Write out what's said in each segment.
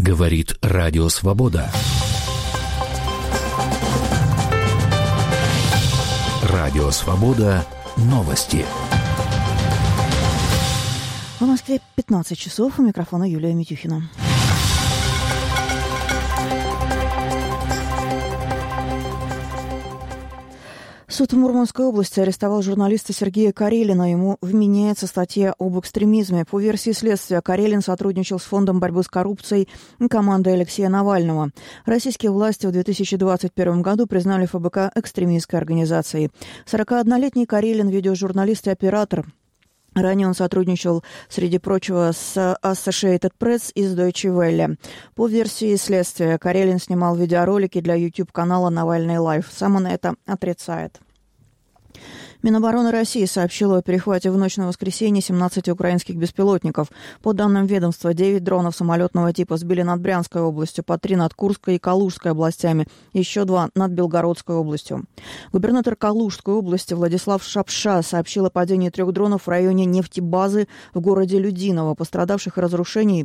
Говорит Радио Свобода. Радио Свобода. Новости. В Москве 15 часов. У микрофона Юлия Митюхина. Суд в Мурманской области арестовал журналиста Сергея Карелина. Ему вменяется статья об экстремизме. По версии следствия, Карелин сотрудничал с Фондом борьбы с коррупцией и командой Алексея Навального. Российские власти в 2021 году признали ФБК экстремистской организацией. 41-летний Карелин – видеожурналист и оператор. Ранее он сотрудничал, среди прочего, с Associated Press и с Deutsche Welle. По версии следствия, Карелин снимал видеоролики для YouTube-канала «Навальный Лайв». Сам он это отрицает. Минобороны России сообщила о перехвате в ночь на воскресенье 17 украинских беспилотников. По данным ведомства, 9 дронов самолетного типа сбили над Брянской областью, по 3 над Курской и Калужской областями, еще 2 над Белгородской областью. Губернатор Калужской области Владислав Шапша сообщил о падении 3 дронов в районе нефтебазы в городе Людиново. Пострадавших и разрушений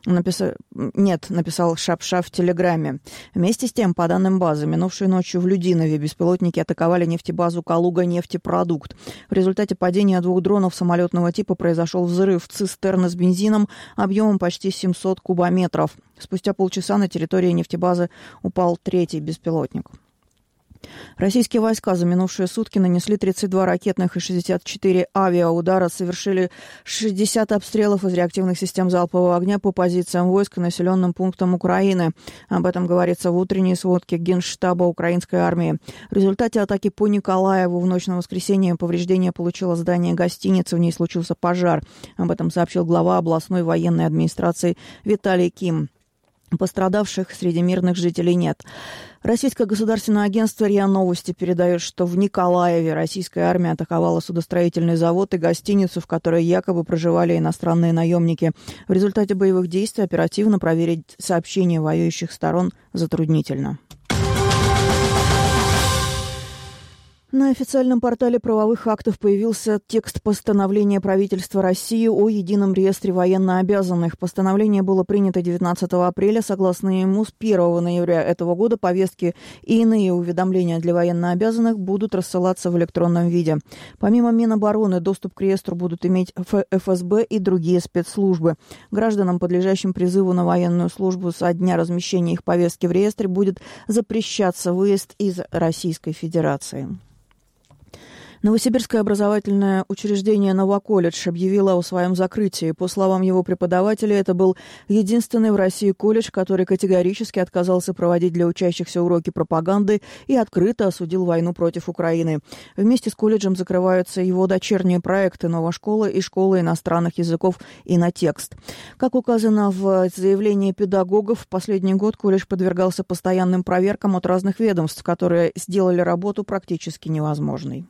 написал Шапша в Телеграме. Вместе с тем, по данным базы, минувшей ночью в Людинове беспилотники атаковали нефтебазу Калуга-нефтепродукт. В результате падения 2 дронов самолетного типа произошел взрыв цистерны с бензином объемом почти 700 кубометров. Спустя полчаса на территории нефтебазы упал 3-й беспилотник. Российские войска за минувшие сутки нанесли 32 ракетных и 64 авиаудара, совершили 60 обстрелов из реактивных систем залпового огня по позициям войск и населенным пунктам Украины. Об этом говорится в утренней сводке Генштаба украинской армии. В результате атаки по Николаеву в ночь на воскресенье повреждения получило здание гостиницы, в ней случился пожар. Об этом сообщил глава областной военной администрации Виталий Ким. Пострадавших среди мирных жителей нет. Российское государственное агентство РИА Новости передает, что в Николаеве российская армия атаковала судостроительный завод и гостиницу, в которой якобы проживали иностранные наемники. В результате боевых действий оперативно проверить сообщения воюющих сторон затруднительно. На официальном портале правовых актов появился текст постановления правительства России о едином реестре военнообязанных. Постановление было принято 19 апреля. Согласно ему, с 1 ноября этого года повестки и иные уведомления для военнообязанных будут рассылаться в электронном виде. Помимо Минобороны, доступ к реестру будут иметь ФСБ и другие спецслужбы. Гражданам, подлежащим призыву на военную службу со дня размещения их повестки в реестре, будет запрещаться выезд из Российской Федерации. Новосибирское образовательное учреждение «Новоколледж» объявило о своем закрытии. По словам его преподавателей, это был единственный в России колледж, который категорически отказался проводить для учащихся уроки пропаганды и открыто осудил войну против Украины. Вместе с колледжем закрываются его дочерние проекты «Новая школа» и «Школа иностранных языков «Инотекст». Как указано в заявлении педагогов, в последний год колледж подвергался постоянным проверкам от разных ведомств, которые сделали работу практически невозможной.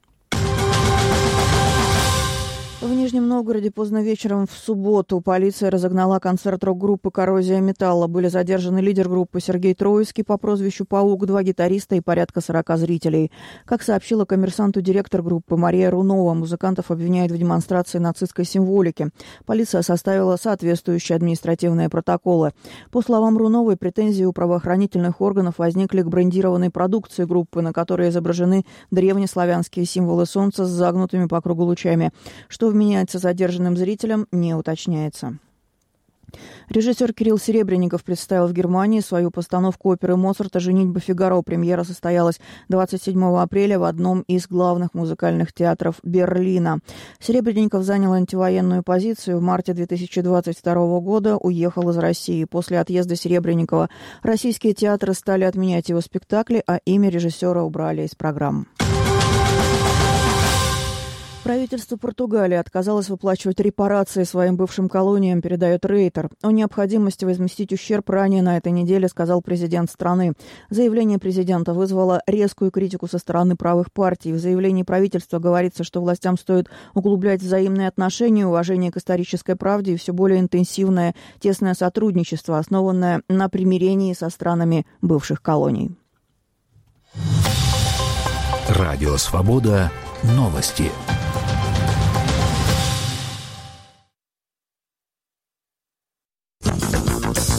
В Нижнем Новгороде поздно вечером в субботу полиция разогнала концерт рок-группы «Коррозия металла». Были задержаны лидер группы Сергей Троицкий по прозвищу «Паук», 2 гитариста и порядка 40 зрителей. Как сообщила коммерсанту директор группы Мария Рунова, музыкантов обвиняют в демонстрации нацистской символики. Полиция составила соответствующие административные протоколы. По словам Руновой, претензии у правоохранительных органов возникли к брендированной продукции группы, на которой изображены древнеславянские символы солнца с загнутыми по кругу лучами. Что вменяется задержанным зрителям, не уточняется. Режиссер Кирилл Серебренников представил в Германии свою постановку оперы Моцарта «Женитьба Фигаро». Премьера состоялась 27 апреля в одном из главных музыкальных театров Берлина. Серебренников занял антивоенную позицию. В марте 2022 года уехал из России. После отъезда Серебренникова российские театры стали отменять его спектакли, а имя режиссера убрали из программ. Правительство Португалии отказалось выплачивать репарации своим бывшим колониям, передает Рейтер. О необходимости возместить ущерб ранее на этой неделе сказал президент страны. Заявление президента вызвало резкую критику со стороны правых партий. В заявлении правительства говорится, что властям стоит углублять взаимные отношения, уважение к исторической правде и все более интенсивное тесное сотрудничество, основанное на примирении со странами бывших колоний. Радио «Свобода». Новости.